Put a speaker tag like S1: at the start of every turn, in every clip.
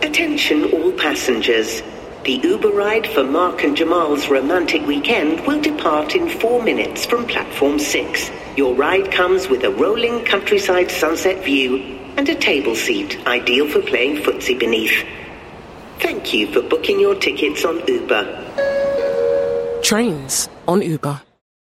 S1: Attention all passengers. The Uber ride for Mark and Jamal's romantic weekend will depart in 4 minutes from platform 6. Your ride comes with a rolling countryside sunset view and a table seat ideal for playing footsie beneath. Thank you for booking your tickets on Uber.
S2: Trains on Uber.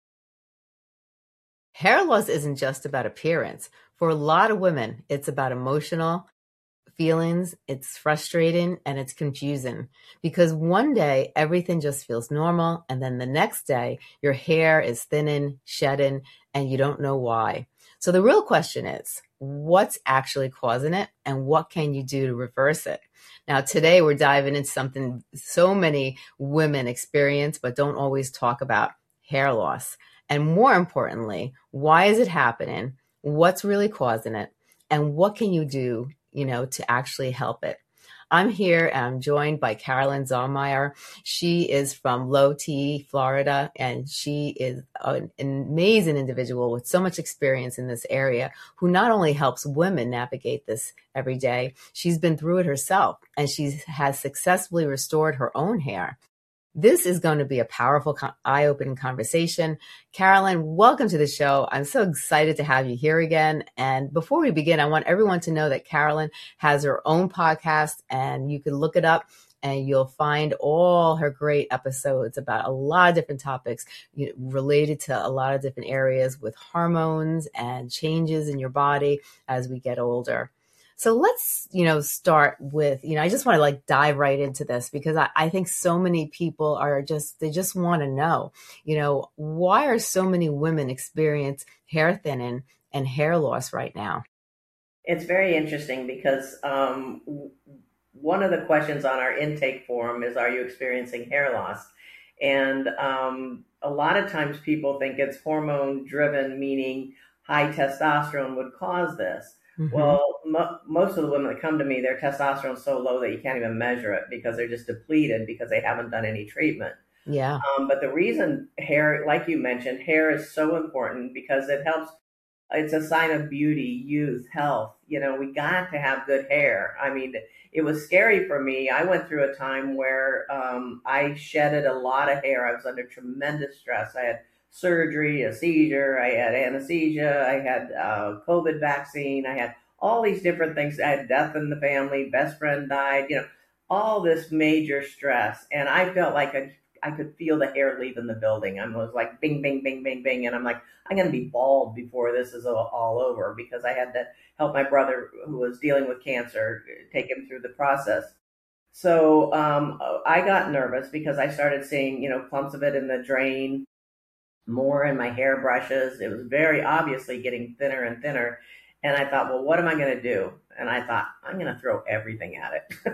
S3: Hair loss isn't just about appearance. For a lot of women, it's about emotional feelings, it's frustrating, and it's confusing because one day everything just feels normal, and then the next day your hair is thinning, shedding, and you don't know why. So the real question is, what's actually causing it, and what can you do to reverse it? Now, today we're diving into something so many women experience but don't always talk about: hair loss. And more importantly, why is it happening? What's really causing it? And what can you do, to actually help it? I'm here and I'm joined by Carolyn Zallmeyer. She is from Low T, Florida, and she is an amazing individual with so much experience in this area who not only helps women navigate this every day, she's been through it herself and she has successfully restored her own hair. This is going to be a powerful, eye-opening conversation. Carolyn, welcome to the show. I'm so excited to have you here again. And before we begin, I want everyone to know that Carolyn has her own podcast, and you can look it up and you'll find all her great episodes about a lot of different topics related to a lot of different areas with hormones and changes in your body as we get older. So let's, start with, I just want to dive right into this because I think so many people they just want to know, why are so many women experience hair thinning and hair loss right now?
S4: It's very interesting because one of the questions on our intake form is, are you experiencing hair loss? And a lot of times people think it's hormone driven, meaning high testosterone would cause this. Mm-hmm. Well, most of the women that come to me, their testosterone is so low that you can't even measure it because they're just depleted because they haven't done any treatment.
S3: Yeah.
S4: But the reason hair, like you mentioned, hair is so important because it helps. It's a sign of beauty, youth, health. We got to have good hair. I mean, it was scary for me. I went through a time where I shedded a lot of hair. I was under tremendous stress. I had surgery, a seizure, I had anesthesia, I had COVID vaccine, I had all these different things. I had death in the family, best friend died, all this major stress. And I felt like I could feel the hair leaving the building. I was like, bing, bing, bing, bing, bing. And I'm like, I'm going to be bald before this is all over because I had to help my brother who was dealing with cancer, take him through the process. So I got nervous because I started seeing, clumps of it in the drain, more in my hair brushes. It was very obviously getting thinner and thinner. And I thought, well, what am I going to do? And I thought, I'm going to throw everything at it.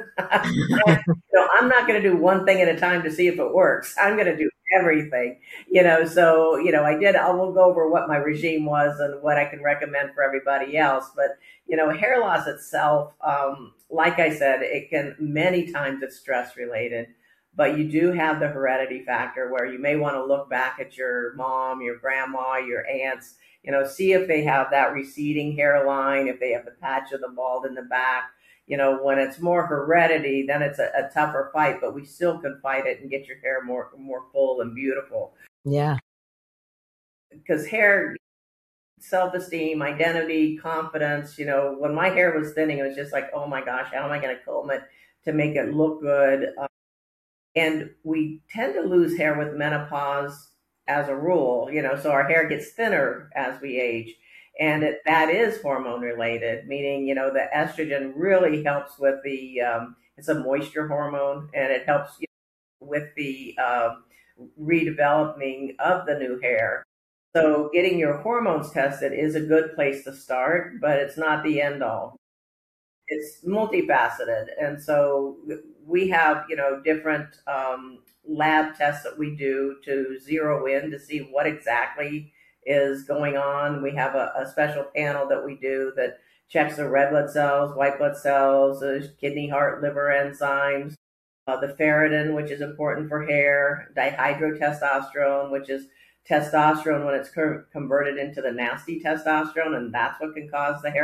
S4: I'm not going to do one thing at a time to see if it works. I'm going to do everything, So, I did. I will go over what my regime was and what I can recommend for everybody else. But, hair loss itself, like I said, it can many times it's stress related. But you do have the heredity factor where you may want to look back at your mom, your grandma, your aunts, see if they have that receding hairline, if they have the patch of the bald in the back. When it's more heredity, then it's a tougher fight, but we still can fight it and get your hair more full and beautiful.
S3: Yeah.
S4: Because hair, self-esteem, identity, confidence, when my hair was thinning, it was just like, oh my gosh, how am I going to comb it to make it look good? And we tend to lose hair with menopause as a rule, so our hair gets thinner as we age. And that is hormone related, meaning, the estrogen really helps with it's a moisture hormone, and it helps with the redeveloping of the new hair. So getting your hormones tested is a good place to start, but it's not the end all. It's multifaceted. And so we have, different lab tests that we do to zero in to see what exactly is going on. We have a special panel that we do that checks the red blood cells, white blood cells, kidney, heart, liver enzymes, the ferritin, which is important for hair, dihydrotestosterone, which is testosterone when it's converted into the nasty testosterone, and that's what can cause the hair loss.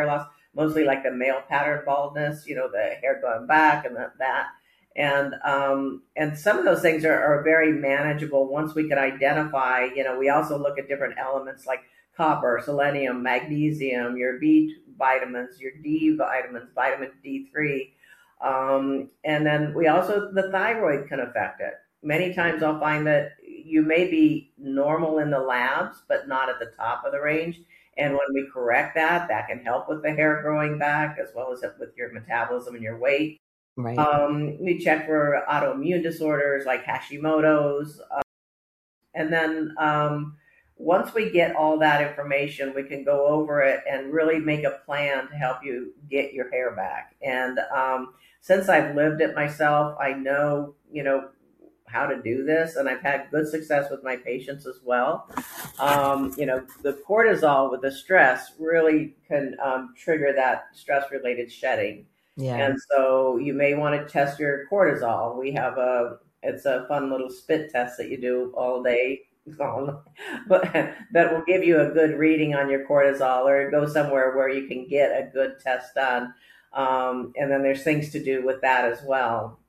S4: mostly like the male pattern baldness, the hair going back and that. And some of those things are very manageable once we can identify. We also look at different elements like copper, selenium, magnesium, your B vitamins, your D vitamins, vitamin D3. And then the thyroid can affect it. Many times I'll find that you may be normal in the labs, but not at the top of the range. And when we correct that, that can help with the hair growing back as well as with your metabolism and your weight.
S3: Right.
S4: We check for autoimmune disorders like Hashimoto's. And then once we get all that information, we can go over it and really make a plan to help you get your hair back. And since I've lived it myself, I know, how to do this, and I've had good success with my patients as well. The cortisol with the stress really can trigger that stress-related shedding.
S3: Yeah.
S4: And so you may want to test your cortisol. We have it's a fun little spit test that you do all day, but that will give you a good reading on your cortisol, or go somewhere where you can get a good test done. And then there's things to do with that as well.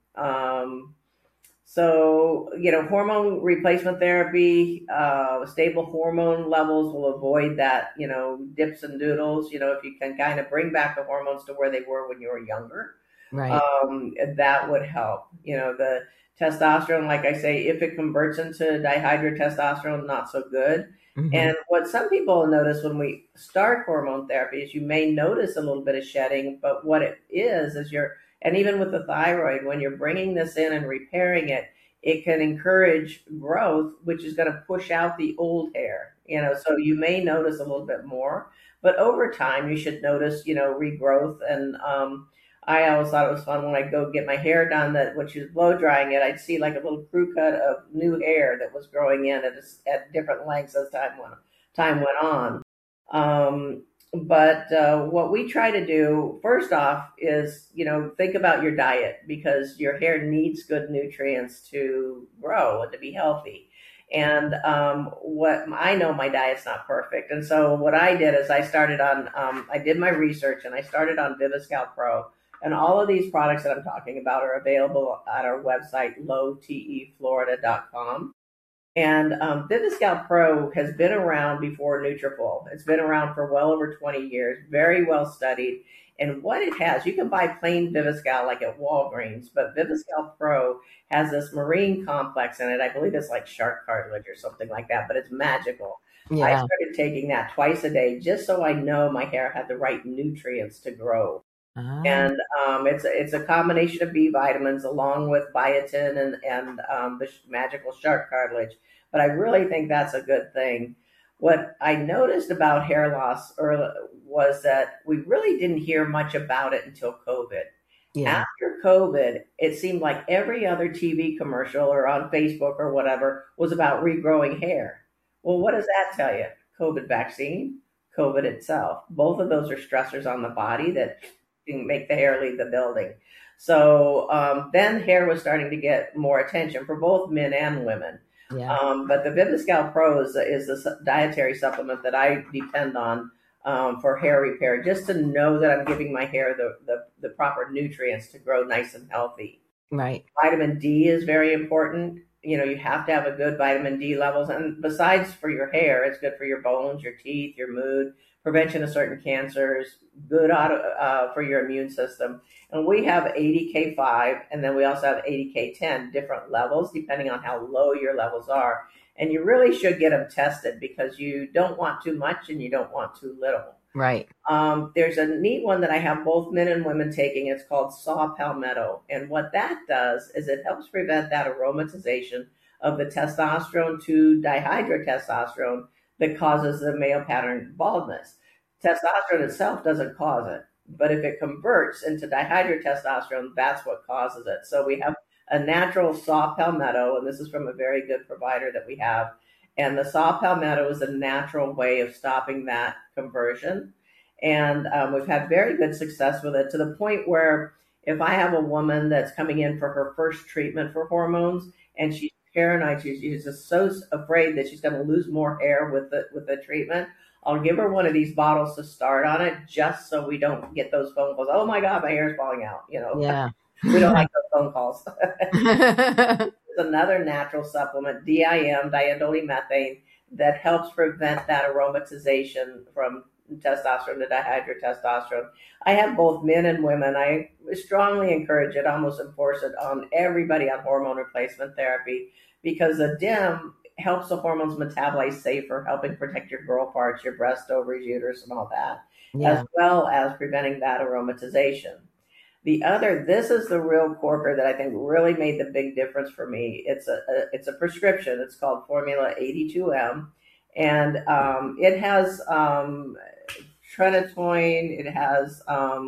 S4: So, hormone replacement therapy, stable hormone levels will avoid that, dips and doodles. If you can kind of bring back the hormones to where they were when you were younger,
S3: right.
S4: That would help. The testosterone, like I say, if it converts into dihydrotestosterone, not so good. Mm-hmm. And what some people notice when we start hormone therapy is you may notice a little bit of shedding, but what it is and even with the thyroid, when you're bringing this in and repairing it, it can encourage growth, which is going to push out the old hair. So you may notice a little bit more, but over time you should notice, regrowth. And I always thought it was fun when I go get my hair done, that when she was blow drying it, I'd see like a little crew cut of new hair that was growing in at different lengths as time went on. But what we try to do first off is, think about your diet, because your hair needs good nutrients to grow and to be healthy. And what I know, my diet's not perfect. And so what I did is I started on, I did my research and I started on Viviscal Pro. And all of these products that I'm talking about are available at our website, lowteflorida.com. And Viviscal Pro has been around before Nutrafol. It's been around for well over 20 years, very well studied. And what it has, you can buy plain Viviscal like at Walgreens, but Viviscal Pro has this marine complex in it. I believe it's like shark cartilage or something like that, but it's magical. Yeah. I started taking that twice a day just so I know my hair had the right nutrients to grow. Uh-huh. And it's a combination of B vitamins along with biotin and the magical shark cartilage. But I really think that's a good thing. What I noticed about hair loss was that we really didn't hear much about it until COVID. Yeah. After COVID, it seemed like every other TV commercial or on Facebook or whatever was about regrowing hair. Well, what does that tell you? COVID vaccine, COVID itself. Both of those are stressors on the body that can make the hair leave the building. So then hair was starting to get more attention for both men and women. Yeah. But the Viviscal Pro is a dietary supplement that I depend on for hair repair, just to know that I'm giving my hair the proper nutrients to grow nice and healthy.
S3: Right.
S4: Vitamin D is very important. You have to have a good vitamin D levels. And besides for your hair, it's good for your bones, your teeth, your mood, prevention of certain cancers, good for your immune system. And we have 80K5, and then we also have 80K10, different levels depending on how low your levels are. And you really should get them tested, because you don't want too much and you don't want too little.
S3: Right.
S4: There's a neat one that I have both men and women taking. It's called Saw Palmetto. And what that does is it helps prevent that aromatization of the testosterone to dihydrotestosterone that causes the male pattern baldness. Testosterone itself doesn't cause it, but if it converts into dihydrotestosterone, that's what causes it. So we have a natural saw palmetto, and this is from a very good provider that we have. And the saw palmetto is a natural way of stopping that conversion. And we've had very good success with it, to the point where if I have a woman that's coming in for her first treatment for hormones and she's paranoid, she's just so afraid that she's going to lose more hair with the treatment, I'll give her one of these bottles to start on it, just so we don't get those phone calls. Oh my God, my hair's falling out.
S3: Yeah.
S4: We don't like those phone calls. There's another natural supplement, DIM, diindolylmethane, that helps prevent that aromatization from testosterone to dihydrotestosterone. I have both men and women. I strongly encourage it, almost enforce it on everybody on hormone replacement therapy, because the DIM helps the hormones metabolize safer, helping protect your girl parts, your breast, ovaries, uterus, and all that, as well as preventing that aromatization. This is the real corker that I think really made the big difference for me. It's a prescription. It's called Formula 82M, and it has tretinoin. It has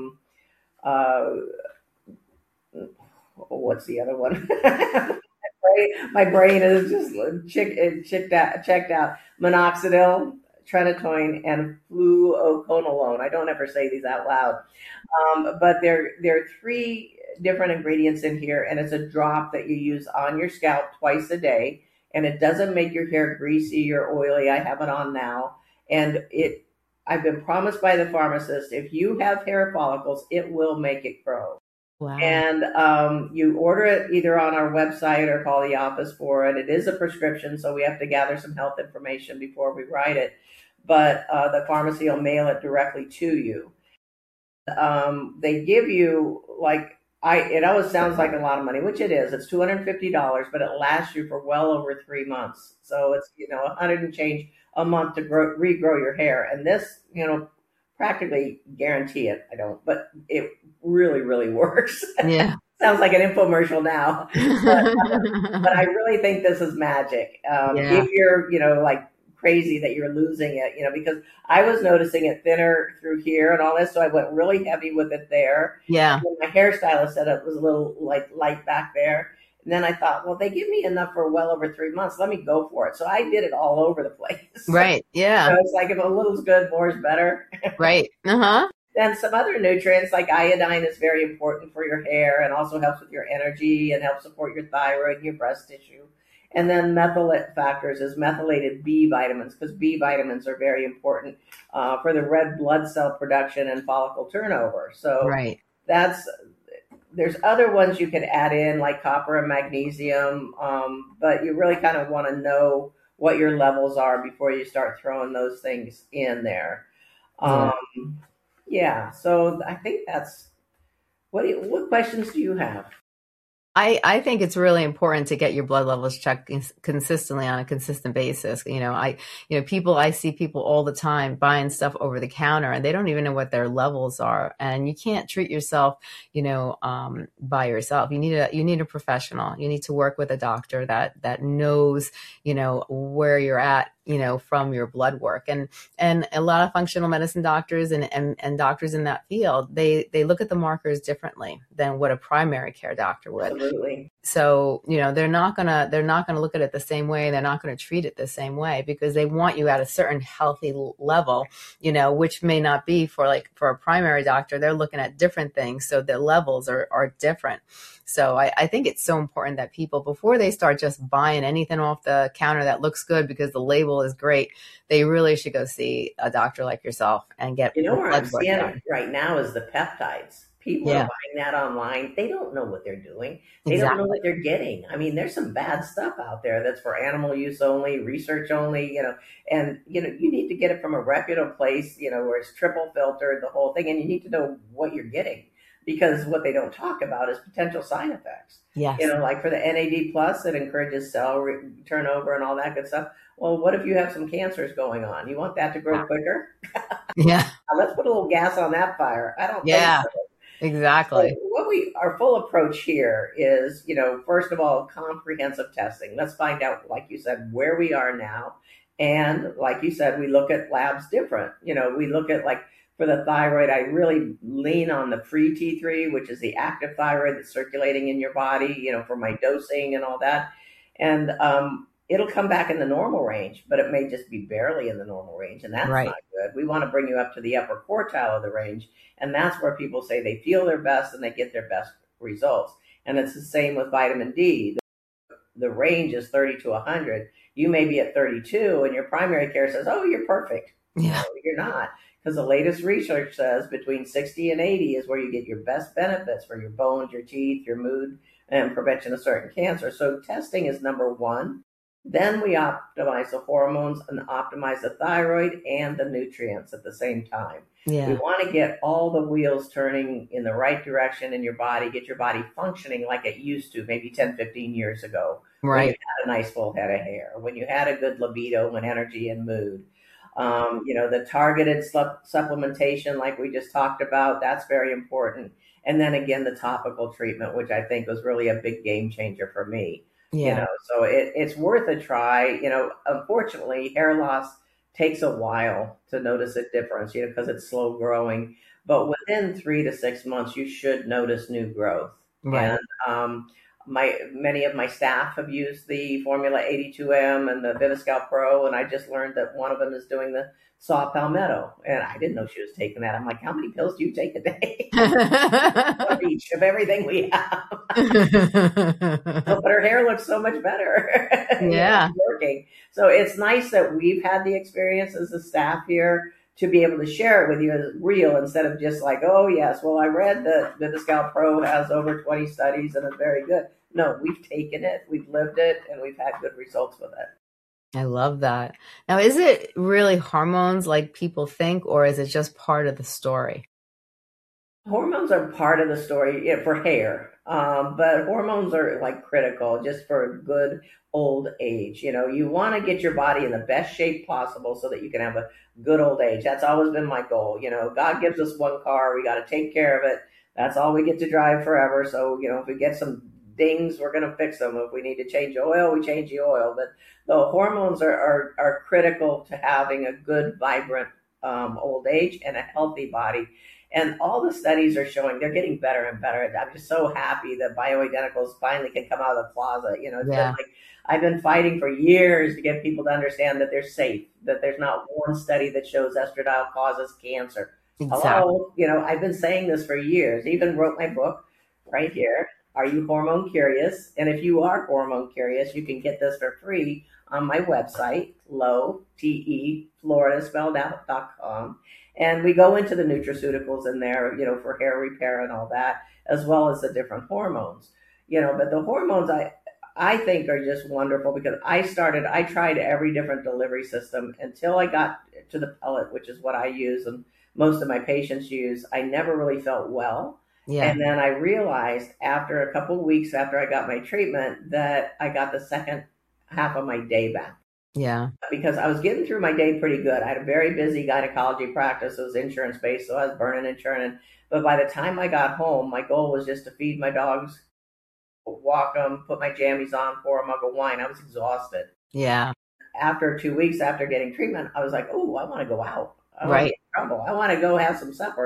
S4: what's the other one? My brain is just checked out. Minoxidil, tretinoin, and fluoroquinolone. I don't ever say these out loud. But there are 3 different ingredients in here, and it's a drop that you use on your scalp twice a day, and it doesn't make your hair greasy or oily. I have it on now, and I've been promised by the pharmacist, if you have hair follicles, it will make it grow.
S3: Wow.
S4: And you order it either on our website or call the office for it. It is a prescription, so we have to gather some health information before we write it, but the pharmacy will mail it directly to you. They give you, it always sounds like a lot of money, which it is. It's $250, but it lasts you for well over 3 months. So it's, $100 and change a month to regrow your hair. And this, practically guarantee it. I don't, but it really, really works.
S3: Yeah.
S4: Sounds like an infomercial now, but I really think this is magic. If you're, crazy that you're losing it, because I was noticing it thinner through here and all this, so I went really heavy with it there.
S3: Yeah.
S4: And my hairstylist said it was a little light back there. And then I thought, well, they give me enough for well over 3 months. Let me go for it. So I did it all over the place.
S3: Right. Yeah.
S4: So it's like, if a little's good, more is better.
S3: Right. Uh-huh.
S4: Then some other nutrients like iodine is very important for your hair and also helps with your energy and helps support your thyroid and your breast tissue. And then methylate factors is methylated B vitamins, because B vitamins are very important for the red blood cell production and follicle turnover. So
S3: right.
S4: There's other ones you can add in, like copper and magnesium, but you really kind of want to know what your levels are before you start throwing those things in there. So I think that's, what questions do you have?
S3: I think it's really important to get your blood levels checked consistently on a consistent basis. I see people all the time buying stuff over the counter and they don't even know what their levels are. And you can't treat yourself, by yourself. You need a professional. You need to work with a doctor that knows, where you're at, from your blood work. And a lot of functional medicine doctors and doctors in that field, they look at the markers differently than what a primary care doctor would.
S4: Absolutely.
S3: So, they're not gonna look at it the same way. They're not gonna treat it the same way because they want you at a certain healthy level, which may not be for a primary doctor. They're looking at different things. So the levels are different. So I think it's so important that people, before they start just buying anything off the counter that looks good because the label is great, they really should go see a doctor like yourself and get
S4: where I'm seeing it right now is the peptides. People are buying that online. They don't know what they're doing. They don't know what they're getting. I mean, there's some bad stuff out there that's for animal use only, research only, and, you need to get it from a reputable place, where it's triple filtered, the whole thing. And you need to know what you're getting, because what they don't talk about is potential side effects.
S3: Yes.
S4: Like for the NAD plus, it encourages cell turnover and all that good stuff. Well, what if you have some cancers going on? You want that to grow quicker?
S3: Yeah.
S4: Let's put a little gas on that fire. I don't think so.
S3: Exactly.
S4: So our full approach here is, first of all, comprehensive testing. Let's find out, like you said, where we are now. And like you said, we look at labs different. We look at, for the thyroid, I really lean on the free T3, which is the active thyroid that's circulating in your body, for my dosing and all that. And it'll come back in the normal range, but it may just be barely in the normal range. And that's not good. We want to bring you up to the upper quartile of the range. And that's where people say they feel their best and they get their best results. And it's the same with vitamin D. The range is 30 to 100. You may be at 32 and your primary care says, oh, you're perfect.
S3: Yeah.
S4: You're not. Because the latest research says between 60 and 80 is where you get your best benefits for your bones, your teeth, your mood, and prevention of certain cancer. So testing is number one. Then we optimize the hormones and optimize the thyroid and the nutrients at the same time. We
S3: Yeah.
S4: want to get all the wheels turning in the right direction in your body, get your body functioning like it used to maybe 10, 15 years ago, when you
S3: Right.
S4: had a nice full head of hair, when you had a good libido and energy and mood. The targeted supplementation, like we just talked about, that's very important. And then again, the topical treatment, which I think was really a big game changer for me.
S3: Yeah.
S4: So it's worth a try. Unfortunately, hair loss takes a while to notice a difference, because it's slow growing. But within 3 to 6 months, you should notice new growth.
S3: Right.
S4: And many of my staff have used the Formula 82M and the Vitascal Pro, and I just learned that one of them is doing the saw palmetto, and I didn't know she was taking that. I'm like, how many pills do you take a day? One of each of everything we have. But her hair looks so much better.
S3: Yeah.
S4: It's working. So it's nice that we've had the experience as a staff here to be able to share it with you as real, instead of just like, oh yes, well, I read that Vitascal Pro has over 20 studies and it's very good. No, we've taken it, we've lived it, and we've had good results with it.
S3: I love that. Now, is it really hormones like people think, or is it just part of the story?
S4: Hormones are part of the story, for hair, but hormones are like critical just for a good old age. You want to get your body in the best shape possible so that you can have a good old age. That's always been my goal. God gives us one car, we got to take care of it. That's all we get to drive forever. So, if we get some dings, we're going to fix them. If we need to change oil, we change the oil. But the hormones are critical to having a good, vibrant old age and a healthy body. And all the studies are showing they're getting better and better. I'm just so happy that bioidenticals finally can come out of the closet. It's been like I've been fighting for years to get people to understand that they're safe, that there's not one study that shows estradiol causes cancer.
S3: Exactly.
S4: Hello, I've been saying this for years. Even wrote my book right here. Are you hormone curious? And if you are hormone curious, you can get this for free on my website, Florida spelled out.com. And we go into the nutraceuticals in there, for hair repair and all that, as well as the different hormones. But the hormones I think are just wonderful, because I tried every different delivery system until I got to the pellet, which is what I use and most of my patients use. I never really felt well.
S3: Yeah.
S4: And then I realized after a couple of weeks after I got my treatment that I got the second half of my day back.
S3: Yeah.
S4: Because I was getting through my day pretty good. I had a very busy gynecology practice. It was insurance based, so I was burning and churning. But by the time I got home, my goal was just to feed my dogs, walk them, put my jammies on, pour a mug of wine. I was exhausted.
S3: Yeah.
S4: After 2 weeks after getting treatment, I was like, oh, I want to go out. I want
S3: Right.
S4: to get in trouble. I want to go have some supper,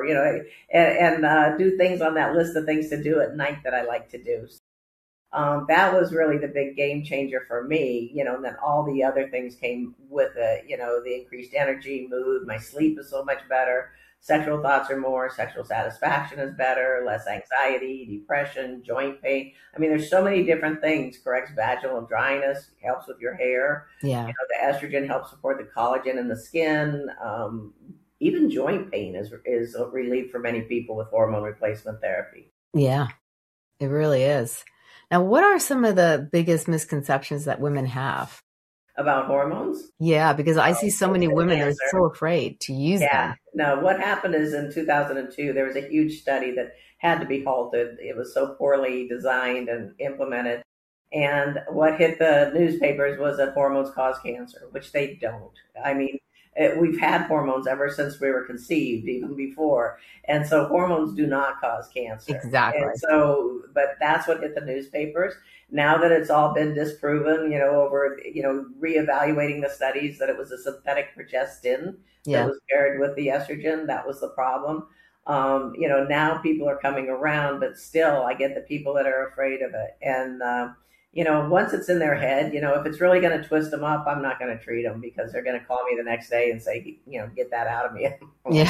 S4: and do things on that list of things to do at night that I like to do. That was really the big game changer for me, and then all the other things came with it, the increased energy, mood, my sleep is so much better, sexual thoughts are more, sexual satisfaction is better, less anxiety, depression, joint pain. I mean, there's so many different things. Corrects vaginal dryness, helps with your hair.
S3: Yeah.
S4: The estrogen helps support the collagen in the skin. Even joint pain is relieved for many people with hormone replacement therapy.
S3: Yeah, it really is. Now, what are some of the biggest misconceptions that women have
S4: about hormones?
S3: Yeah, because I see so many women are so afraid to use them.
S4: No, what happened is in 2002, there was a huge study that had to be halted. It was so poorly designed and implemented. And what hit the newspapers was that hormones cause cancer, which they don't. I mean, we've had hormones ever since we were conceived, even before. And so hormones do not cause cancer.
S3: Exactly.
S4: And so, but that's what hit the newspapers. Now that it's all been disproven, over, reevaluating the studies that it was a synthetic progestin that was paired with the estrogen, that was the problem. Now people are coming around, but still I get the people that are afraid of it. And, once it's in their head, if it's really going to twist them up, I'm not going to treat them, because they're going to call me the next day and say, get that out of me.
S3: Yeah.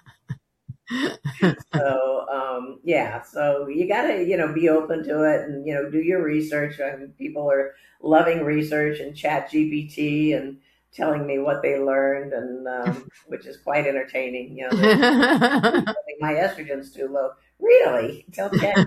S4: So you got to, be open to it and, do your research. I mean, people are loving research and Chat GPT and telling me what they learned, and which is quite entertaining. You know, they're my estrogen's too low. Really? Tell Ted.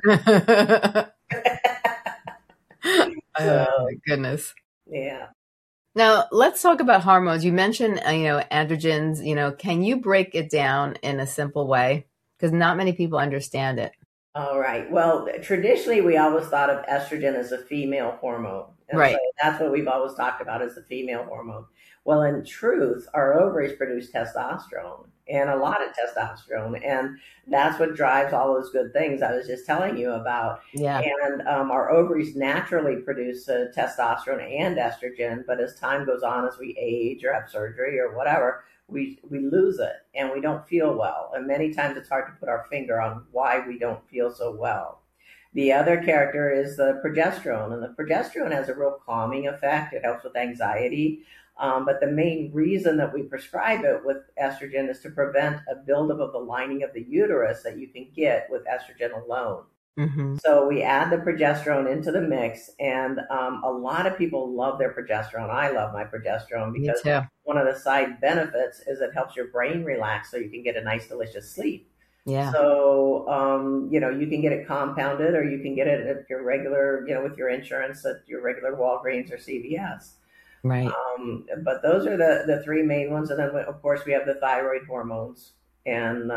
S3: Oh
S4: So
S3: my goodness.
S4: yeah.
S3: Now, let's talk about hormones. You mentioned, androgens, can you break it down in a simple way? Because not many people understand it.
S4: All right. Well, traditionally, we always thought of estrogen as a female hormone. And so
S3: Right.
S4: that's what we've always talked about as the female hormone. Well, in truth, our ovaries produce testosterone and a lot of testosterone. And that's what drives all those good things I was just telling you about.
S3: Yeah.
S4: And our ovaries naturally produce testosterone and estrogen. But as time goes on, as we age or have surgery or whatever, we lose it and we don't feel well. And many times it's hard to put our finger on why we don't feel so well. The other character is the progesterone, and the progesterone has a real calming effect. It helps with anxiety. But the main reason that we prescribe it with estrogen is to prevent a buildup of the lining of the uterus that you can get with estrogen alone.
S3: Hmm.
S4: So we add the progesterone into the mix, and a lot of people love their progesterone. I love my progesterone
S3: Me
S4: because
S3: too.
S4: one of the side benefits is it helps your brain relax so you can get a nice, delicious sleep.
S3: Yeah.
S4: So, you can get it compounded or you can get it at your regular, with your insurance at your regular Walgreens or CVS.
S3: Right.
S4: But those are the three main ones. And then, of course, we have the thyroid hormones. And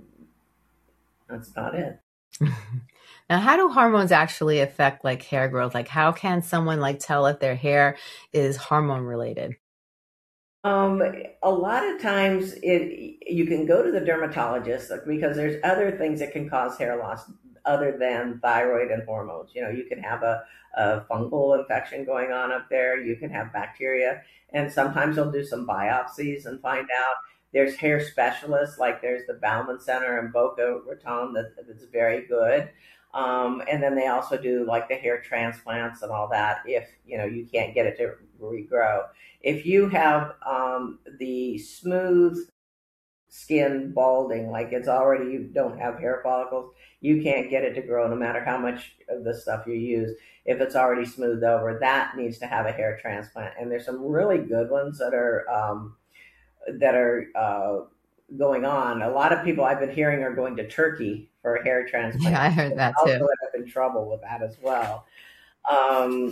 S4: that's about it.
S3: Now, how do hormones actually affect like hair growth? Like, how can someone like tell if their hair is hormone related?
S4: Um, a lot of times you can go to the dermatologist because there's other things that can cause hair loss other than thyroid and hormones. You can have a fungal infection going on up there. You can have bacteria, and sometimes they'll do some biopsies and find out. There's hair specialists, like there's the Bauman Center in Boca Raton that's very good. And then they also do like the hair transplants and all that if you can't get it to regrow. If you have the smooth skin balding, like it's already, you don't have hair follicles, you can't get it to grow no matter how much of the stuff you use. If it's already smoothed over, that needs to have a hair transplant. And there's some really good ones that are going on. A lot of people I've been hearing are going to Turkey for a hair transplant.
S3: Yeah, I heard that
S4: Also
S3: too.
S4: end up in trouble with that as well. Um,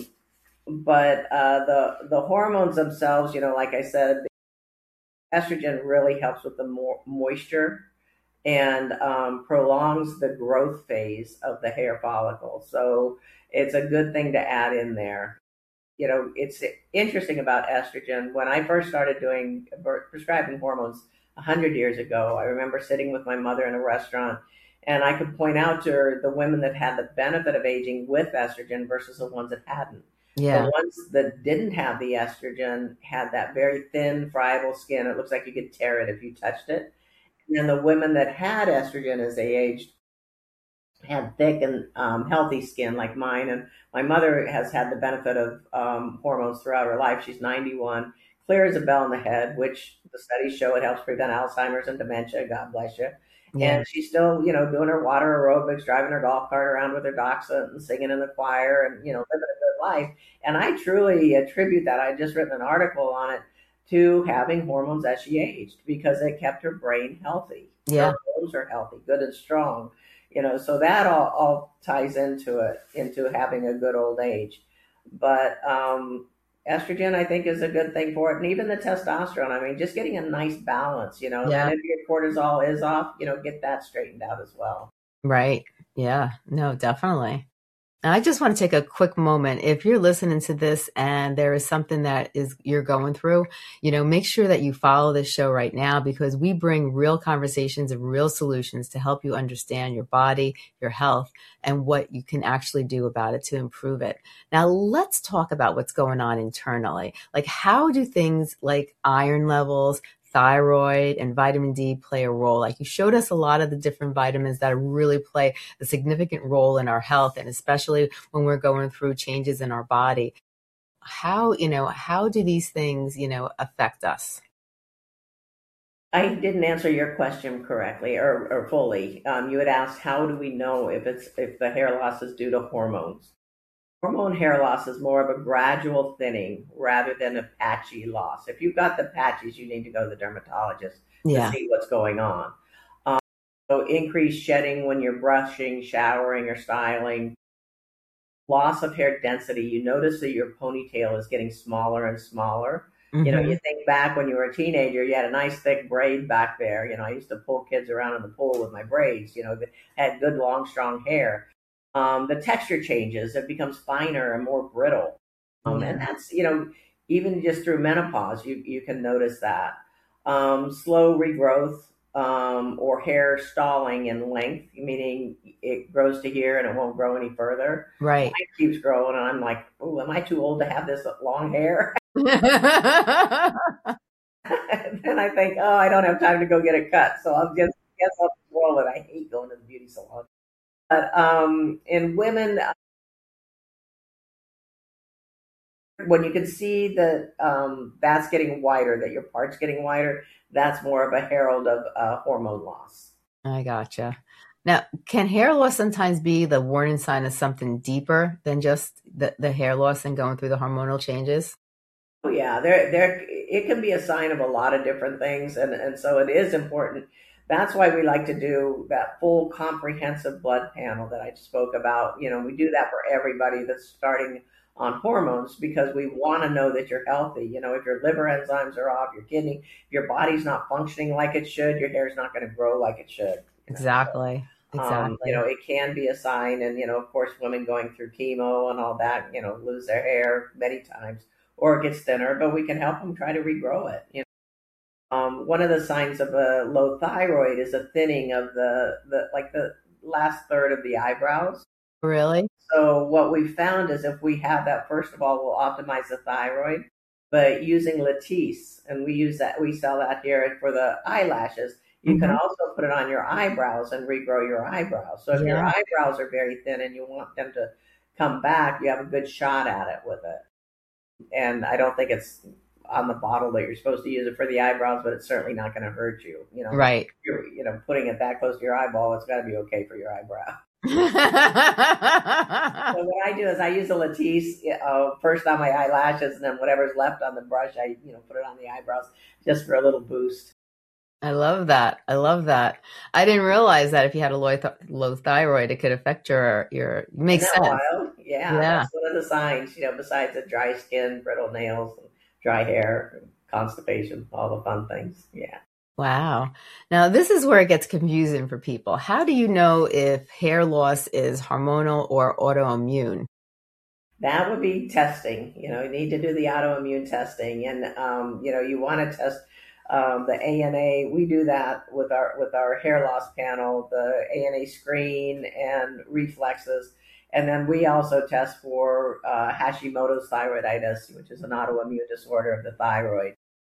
S4: but the hormones themselves, like I said, estrogen really helps with the more moisture and prolongs the growth phase of the hair follicle. So it's a good thing to add in there. It's interesting about estrogen. When I first started doing prescribing hormones 100 years ago, I remember sitting with my mother in a restaurant, and I could point out to her the women that had the benefit of aging with estrogen versus the ones that hadn't. The
S3: Yeah.
S4: ones that didn't have the estrogen had that very thin, friable skin. It looks like you could tear it if you touched it. And then the women that had estrogen as they aged had thick and healthy skin like mine. And my mother has had the benefit of hormones throughout her life. She's 91, clear as a bell in the head, which the studies show it helps prevent Alzheimer's and dementia. God bless you.
S3: Yeah.
S4: And she's still, doing her water aerobics, driving her golf cart around with her dachshund and singing in the choir and, living a good life. And I truly attribute that. I just written an article on it to having hormones as she aged because it kept her brain healthy.
S3: Yeah.
S4: Her bones are healthy, good and strong. So that all ties into it, into having a good old age. But estrogen, I think, is a good thing for it. And even the testosterone, I mean, just getting a nice balance,
S3: Yeah.
S4: and if your cortisol is off, get that straightened out as well.
S3: Right. Yeah. No, definitely. Now, I just want to take a quick moment. If you're listening to this and there is something that is you're going through, make sure that you follow this show right now because we bring real conversations and real solutions to help you understand your body, your health, and what you can actually do about it to improve it. Now, let's talk about what's going on internally. Like, how do things like iron levels, thyroid, and vitamin D play a role? Like you showed us a lot of the different vitamins that really play a significant role in our health, and especially when we're going through changes in our body. How do these things, affect us?
S4: I didn't answer your question correctly or fully. You had asked, how do we know if the hair loss is due to hormones? Hormone hair loss is more of a gradual thinning rather than a patchy loss. If you've got the patches, you need to go to the dermatologist to
S3: Yeah.
S4: see what's going on. So increased shedding when you're brushing, showering, or styling. Loss of hair density. You notice that your ponytail is getting smaller and smaller. You
S3: Hmm.
S4: think back when you were a teenager, you had a nice thick braid back there. I used to pull kids around in the pool with my braids, that had good, long, strong hair. The texture changes, it becomes finer and more brittle. And
S3: Yeah.
S4: that's, even just through menopause, you can notice that. Slow regrowth, or hair stalling in length, meaning it grows to here and it won't grow any further.
S3: Right.
S4: Mine keeps growing, and I'm like, oh, am I too old to have this long hair? And then I think, oh, I don't have time to go get it cut, so I'll just roll it. I hate going to the beauty salon. But in women, when you can see that that's getting wider, that your part's getting wider, that's more of a herald of hormone loss.
S3: I gotcha. Now, can hair loss sometimes be the warning sign of something deeper than just the hair loss and going through the hormonal changes?
S4: Oh yeah, there it can be a sign of a lot of different things, and so it is important. That's why we like to do that full comprehensive blood panel that I spoke about. We do that for everybody that's starting on hormones because we want to know that you're healthy. If your liver enzymes are off, your kidney, if your body's not functioning like it should, your hair's not going to grow like it should.
S3: Exactly. Exactly.
S4: It can be a sign, and of course, women going through chemo and all that, lose their hair many times, or it gets thinner, but we can help them try to regrow it. One of the signs of a low thyroid is a thinning of the last third of the eyebrows.
S3: Really?
S4: So what we found is if we have that, first of all, we'll optimize the thyroid, but using Latisse, and we sell that here for the eyelashes. You can
S3: Hmm.
S4: also put it on your eyebrows and regrow your eyebrows. So if your
S3: Yeah.
S4: eyebrows are very thin and you want them to come back, you have a good shot at it with it. And I don't think it's on the bottle that you're supposed to use it for the eyebrows, but it's certainly not going to hurt you.
S3: Right.
S4: You're putting it that close to your eyeball, it's got to be okay for your eyebrow. So what I do is I use a Latisse first on my eyelashes, and then whatever's left on the brush, I put it on the eyebrows just for a little boost.
S3: I love that. I love that. I didn't realize that if you had a low thyroid, it could affect your
S4: Isn't
S3: makes
S4: that
S3: sense.
S4: wild? Yeah,
S3: Yeah.
S4: that's one of the signs. Besides the dry skin, brittle nails, dry hair, constipation, all the fun things. Yeah.
S3: Wow. Now, this is where it gets confusing for people. How do you know if hair loss is hormonal or autoimmune?
S4: That would be testing. You need to do the autoimmune testing, and you want to test the ANA. We do that with our hair loss panel, the ANA screen and reflexes, and then we also test for Hashimoto's thyroiditis, which is an autoimmune disorder of the thyroid.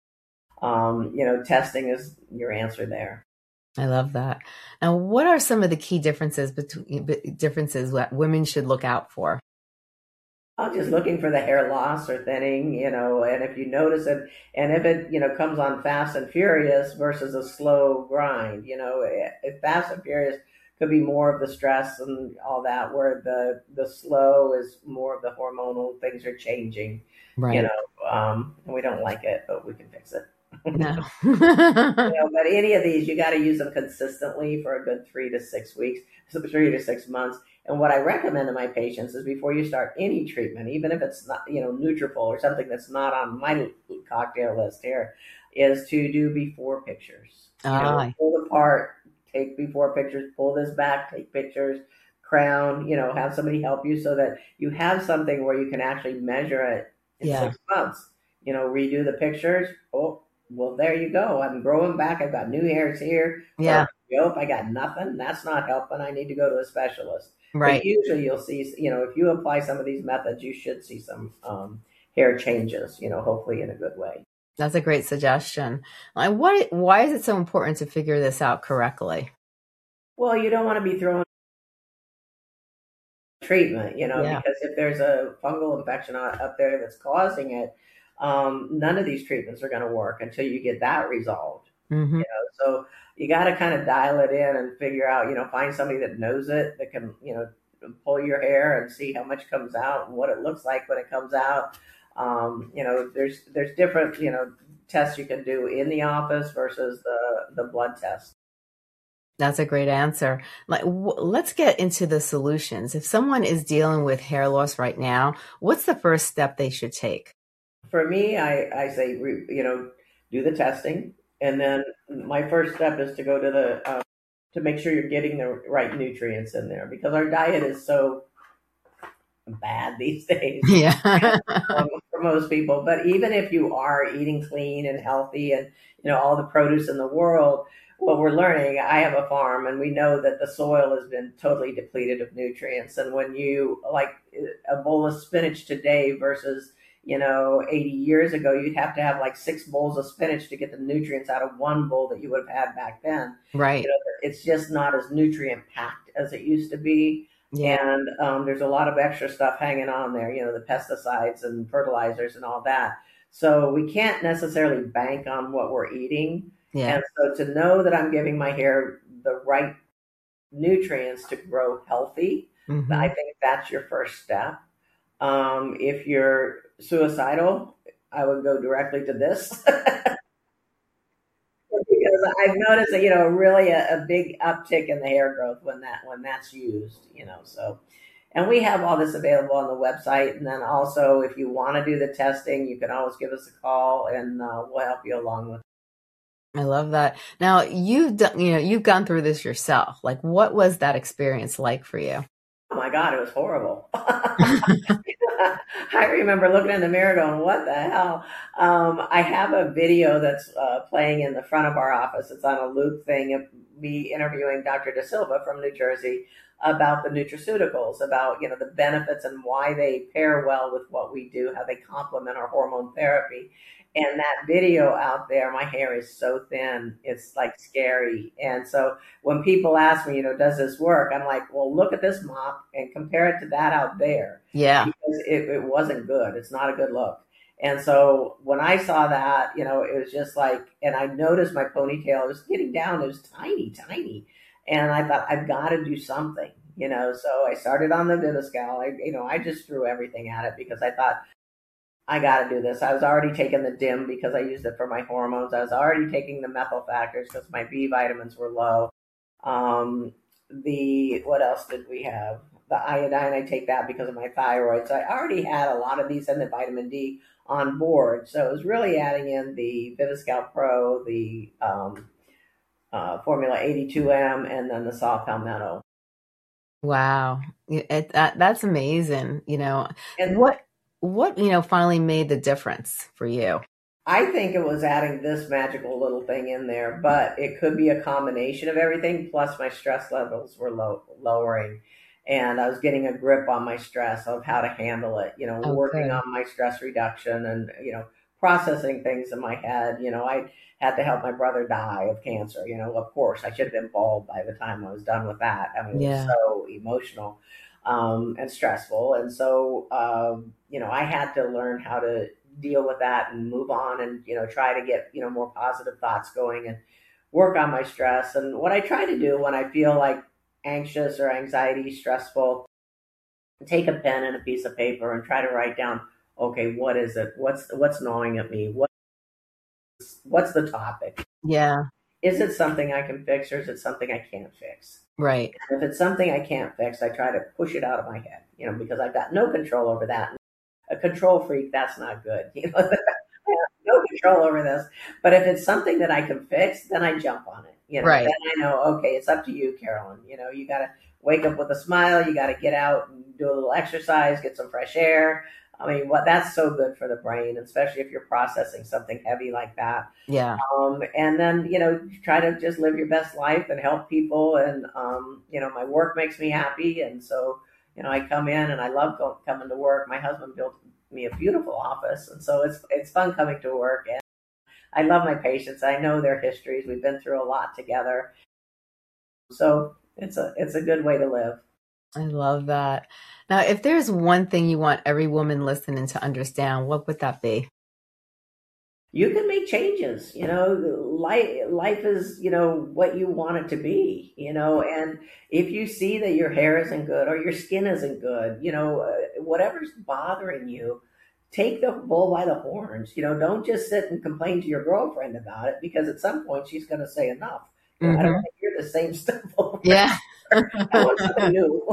S4: Testing is your answer there.
S3: I love that. Now, what are some of the key differences that women should look out for?
S4: I'm just looking for the hair loss or thinning, and if you notice it, and if it, comes on fast and furious versus a slow grind, if fast and furious could be more of the stress and all that, where the slow is more of the hormonal things are changing,
S3: Right.
S4: and we don't like it, but we can fix it.
S3: No.
S4: But any of these, you got to use them consistently for a good 3 to 6 weeks, so 3 to 6 months. And what I recommend to my patients is before you start any treatment, even if it's not, Nutrafol or something that's not on my cocktail list here, is to do before pictures.
S3: Ah,
S4: Pull the part, take before pictures, pull this back, take pictures, crown, have somebody help you so that you have something where you can actually measure it in
S3: yeah.
S4: 6 months. Redo the pictures. Oh, well, there you go. I'm growing back. I've got new hairs here.
S3: Yeah.
S4: Or, nope, I got nothing. That's not helping. I need to go to a specialist. But
S3: Right.
S4: usually you'll see, if you apply some of these methods, you should see some hair changes, hopefully in a good way.
S3: That's a great suggestion. Why is it so important to figure this out correctly?
S4: Well, you don't want to be throwing treatment,
S3: Yeah.
S4: because if there's a fungal infection up there that's causing it, none of these treatments are going to work until you get that resolved.
S3: Hmm.
S4: So you got to kind of dial it in and figure out, find somebody that knows it, that can, pull your hair and see how much comes out and what it looks like when it comes out. There's different, tests you can do in the office versus the blood test.
S3: That's a great answer. Let's get into the solutions. If someone is dealing with hair loss right now, what's the first step they should take?
S4: For me, I say, do the testing. And then my first step is to go to to make sure you're getting the right nutrients in there, because our diet is so bad these days.
S3: Yeah.
S4: For most people. But even if you are eating clean and healthy and, all the produce in the world, what we're learning, I have a farm and we know that the soil has been totally depleted of nutrients. And when you like a bowl of spinach today versus, 80 years ago, you'd have to have like 6 bowls of spinach to get the nutrients out of one bowl that you would have had back then.
S3: Right.
S4: It's just not as nutrient packed as it used to be.
S3: Yeah.
S4: And there's a lot of extra stuff hanging on there, the pesticides and fertilizers and all that. So we can't necessarily bank on what we're eating.
S3: Yeah.
S4: And so to know that I'm giving my hair the right nutrients to grow healthy, I think that's your first step. If you're suicidal, I would go directly to this. Because I've noticed that, really a big uptick in the hair growth when that's used, so. And we have all this available on the website. And then also, if you want to do the testing, you can always give us a call and we'll help you along with it.
S3: I love that. Now you've gone through this yourself. Like, what was that experience like for you?
S4: Oh my God, it was horrible. I remember looking in the mirror going, what the hell? I have a video that's playing in the front of our office. It's on a loop thing of me interviewing Dr. Da Silva from New Jersey about the nutraceuticals, about, the benefits and why they pair well with what we do, how they complement our hormone therapy. And that video out there, my hair is so thin, it's like scary. And so when people ask me, does this work? I'm like, well, look at this mop and compare it to that out there.
S3: Yeah.
S4: Because it wasn't good. It's not a good look. And so when I saw that, it was just like, and I noticed my ponytail was getting down. It was tiny, tiny. And I thought, I've got to do something, so I started on the Viviscal. I just threw everything at it because I thought, I got to do this. I was already taking the DIM because I used it for my hormones. I was already taking the methyl factors because my B vitamins were low. What else did we have? The iodine, I take that because of my thyroid. So I already had a lot of these and the vitamin D on board. So it was really adding in the Viviscal Pro, the Formula 82M, and then the saw palmetto.
S3: Wow. That's amazing.
S4: And
S3: what finally made the difference for you?
S4: I think it was adding this magical little thing in there, but it could be a combination of everything. Plus my stress levels were lowering, and I was getting a grip on my stress of how to handle it, working on my stress reduction and, processing things in my head. I had to help my brother die of cancer. Of course I should have been bald by the time I was done with that. I mean, It was so emotional. And stressful. And so, I had to learn how to deal with that and move on and, try to get, more positive thoughts going and work on my stress. And what I try to do when I feel like anxious or anxiety, stressful, take a pen and a piece of paper and try to write down, okay, what is it? What's gnawing at me? What's the topic?
S3: Yeah.
S4: Is it something I can fix or is it something I can't fix?
S3: Right.
S4: And if it's something I can't fix, I try to push it out of my head, because I've got no control over that. A control freak, that's not good. I have no control over this. But if it's something that I can fix, then I jump on it.
S3: Right.
S4: Then I know, okay, it's up to you, Carolyn. You got to wake up with a smile. You got to get out and do a little exercise, get some fresh air. I mean, that's so good for the brain, especially if you're processing something heavy like that.
S3: Yeah.
S4: And then, try to just live your best life and help people. And, my work makes me happy. And so, I come in and I love coming to work. My husband built me a beautiful office. And so it's fun coming to work. And I love my patients. I know their histories. We've been through a lot together. So it's a good way to live.
S3: I love that. Now, if there's one thing you want every woman listening to understand, what would that be?
S4: you can make changes. Life is, what you want it to be, and if you see that your hair isn't good or your skin isn't good, whatever's bothering you, take the bull by the horns. Don't just sit and complain to your girlfriend about it, because at some point she's going to say enough. I don't want to hear the same stuff over.
S3: Yeah.
S4: I want something new.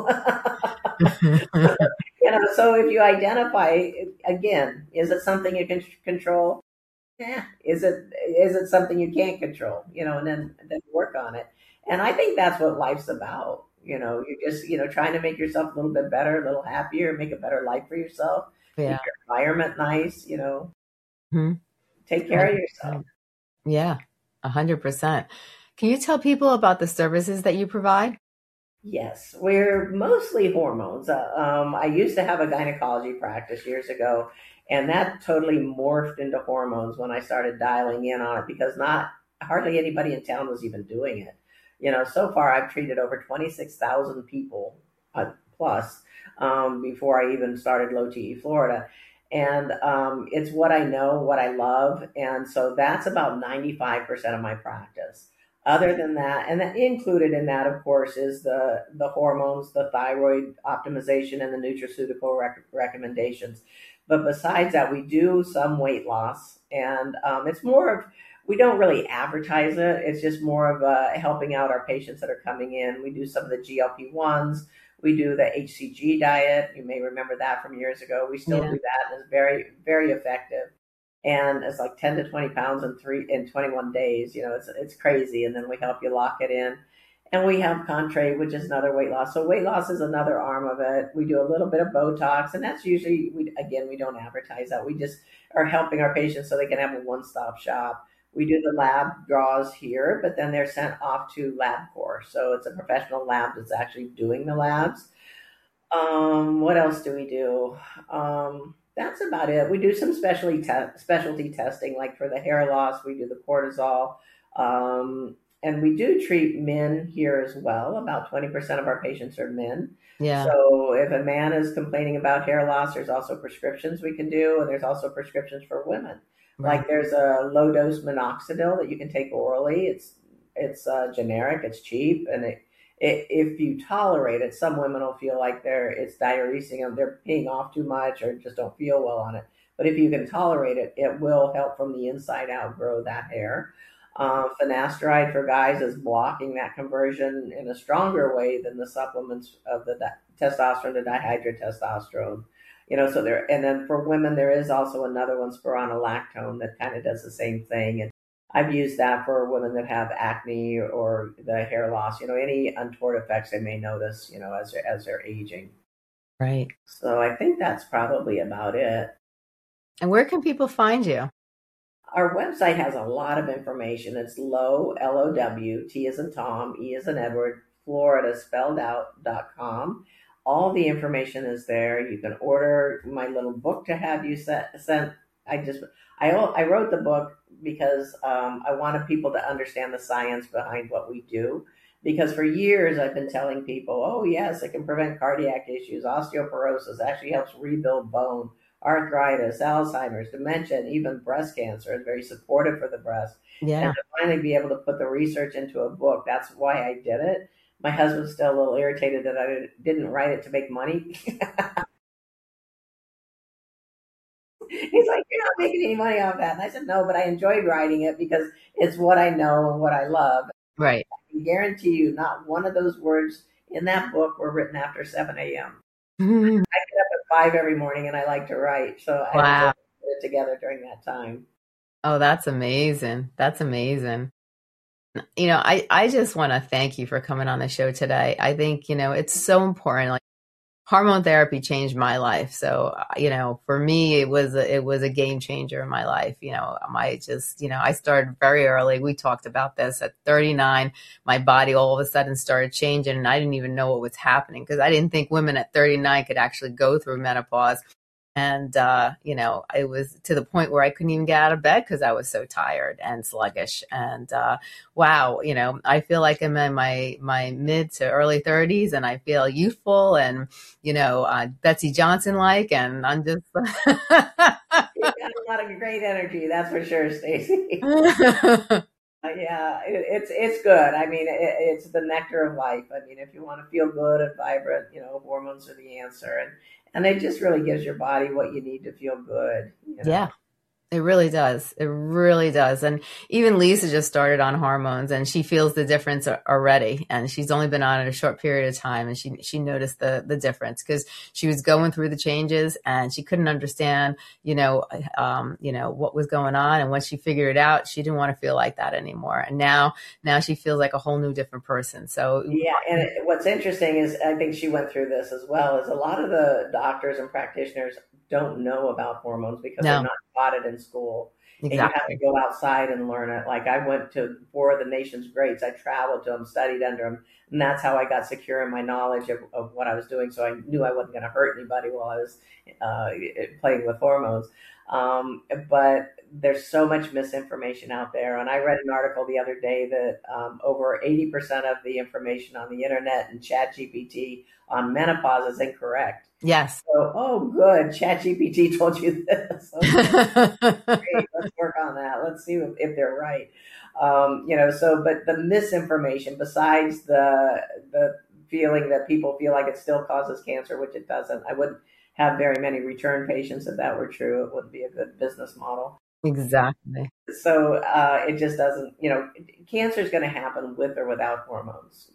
S4: So if you identify, again, is it something you can control? Yeah. Is it something you can't control? And then work on it. And I think that's what life's about. You're just, trying to make yourself a little bit better, a little happier, make a better life for yourself,
S3: Yeah.
S4: make your environment nice,
S3: Mhm.
S4: take care of yourself.
S3: Yeah, 100%. Can you tell people about the services that you provide?
S4: Yes, we're mostly hormones. I used to have a gynecology practice years ago, and that totally morphed into hormones when I started dialing in on it, because not hardly anybody in town was even doing it. So far I've treated over 26,000 people plus before I even started Low TE Florida. And it's what I know, what I love. And so that's about 95% of my practice. Other than that, and that included in that, of course, is the hormones, the thyroid optimization, and the nutraceutical recommendations. But besides that, we do some weight loss, and it's more of, we don't really advertise it. It's just more of helping out our patients that are coming in. We do some of the GLP-1s. We do the HCG diet. You may remember that from years ago. We still do that, and it's very, very effective. And it's like 10 to 20 pounds in 21 days. It's crazy. And then we help you lock it in. And we have Contrave, which is another weight loss. So weight loss is another arm of it. We do a little bit of Botox, and that's usually, we don't advertise that. We just are helping our patients so they can have a one-stop shop. We do the lab draws here, but then they're sent off to LabCorp. So it's a professional lab that's actually doing the labs. What else do we do? That's about it. We do some specialty testing, like for the hair loss, we do the cortisol. And we do treat men here as well. About 20% of our patients are men.
S3: Yeah.
S4: So if a man is complaining about hair loss, there's also prescriptions we can do, and there's also prescriptions for women.
S3: Right.
S4: Like there's a low dose minoxidil that you can take orally. It's generic, it's cheap, and if you tolerate it, some women will feel like it's diuresing them, they're peeing off too much, or just don't feel well on it. But if you can tolerate it, it will help from the inside out grow that hair. Finasteride for guys is blocking that conversion in a stronger way than the supplements of the testosterone to dihydrotestosterone. So there, and then for women, there is also another one, spironolactone, that kind of does the same thing. And I've used that for women that have acne or the hair loss, any untoward effects they may notice, as they're aging.
S3: Right.
S4: So I think that's probably about it.
S3: And where can people find you?
S4: Our website has a lot of information. It's Low, L-O-W, T as in Tom, E as in Edward, Florida spelled out.com. All the information is there. You can order my little book to have you sent. I wrote the book because I wanted people to understand the science behind what we do. Because for years I've been telling people, oh yes, it can prevent cardiac issues, osteoporosis, actually helps rebuild bone, arthritis, Alzheimer's, dementia, and even breast cancer. It's very supportive for the breast.
S3: Yeah.
S4: And to finally be able to put the research into a book, that's why I did it. My husband's still a little irritated that I didn't write it to make money. He's like, you're not making any money off that. And I said, no, but I enjoyed writing it because it's what I know and what I love.
S3: Right.
S4: I can guarantee you not one of those words in that book were written after 7 a.m.
S3: Mm-hmm.
S4: I get up at 5 every morning and I like to write. So I put it together during that time.
S3: Oh, that's amazing. That's amazing. I just want to thank you for coming on the show today. I think, it's so important. Like, hormone therapy changed my life. So, for me, it was a game changer in my life. I started very early. We talked about this at 39. My body all of a sudden started changing, and I didn't even know what was happening because I didn't think women at 39 could actually go through menopause. And, it was to the point where I couldn't even get out of bed because I was so tired and sluggish. And, wow, I feel like I'm in my mid to early 30s and I feel youthful and, Betsy Johnson like, and I'm just.
S4: You've got a lot of great energy, that's for sure, Stacy. Yeah, it's good. I mean, it's the nectar of life. I mean, if you want to feel good and vibrant, hormones are the answer, and it just really gives your body what you need to feel good.
S3: Yeah. It really does. It really does. And even Lisa just started on hormones and she feels the difference already. And she's only been on it a short period of time. And she noticed the difference because she was going through the changes and she couldn't understand, what was going on. And once she figured it out, she didn't want to feel like that anymore. And now she feels like a whole new different person. So
S4: yeah. And what's interesting is I think she went through this as well, is a lot of the doctors and practitioners don't know about hormones because they're not taught it in school. Exactly. And you have to go outside and learn it. Like I went to 4 of the nation's greats. I traveled to them, studied under them. And that's how I got secure in my knowledge of what I was doing. So I knew I wasn't going to hurt anybody while I was playing with hormones. But there's so much misinformation out there. And I read an article the other day that over 80% of the information on the internet and ChatGPT on menopause is incorrect.
S3: Yes.
S4: So, oh, good. ChatGPT told you this. Okay. Great. Let's work on that. Let's see if they're right. But the misinformation, besides the feeling that people feel like it still causes cancer, which it doesn't. I wouldn't have very many return patients if that were true. It wouldn't be a good business model.
S3: Exactly.
S4: So it just doesn't, cancer is going to happen with or without hormones,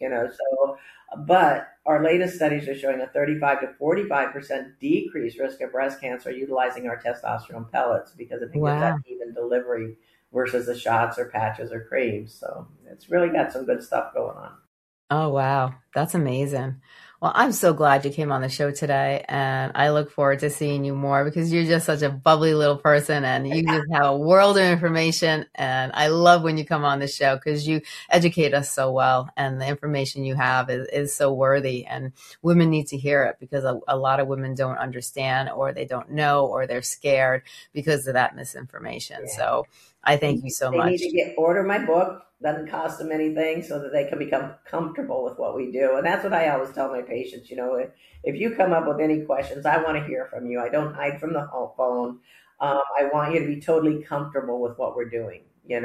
S4: but our latest studies are showing a 35 to 45% decreased risk of breast cancer utilizing our testosterone pellets because it gives that even delivery versus the shots or patches or creams. So it's really got some good stuff going on.
S3: Oh, wow. That's amazing. Well, I'm so glad you came on the show today, and I look forward to seeing you more because you're just such a bubbly little person and you just have a world of information. And I love when you come on the show because you educate us so well and the information you have is so worthy, and women need to hear it because a lot of women don't understand or they don't know or they're scared because of that misinformation. Yeah. So I thank you so much.
S4: They need to order my book. Doesn't cost them anything so that they can become comfortable with what we do. And that's what I always tell my patients, if you come up with any questions, I want to hear from you. I don't hide from the phone. I want you to be totally comfortable with what we're doing.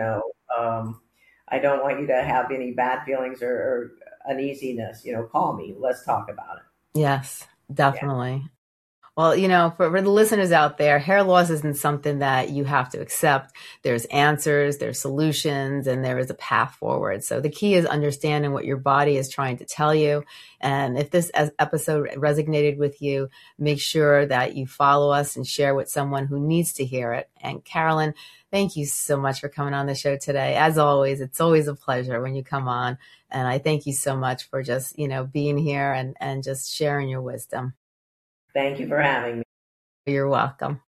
S4: I don't want you to have any bad feelings or uneasiness. Call me. Let's talk about it.
S3: Yes, definitely. Yeah. Well, for the listeners out there, hair loss isn't something that you have to accept. There's answers, there's solutions, and there is a path forward. So the key is understanding what your body is trying to tell you. And if this episode resonated with you, make sure that you follow us and share with someone who needs to hear it. And Carolyn, thank you so much for coming on the show today. As always, it's always a pleasure when you come on. And I thank you so much for just, being here and just sharing your wisdom.
S4: Thank you for having me.
S3: You're welcome.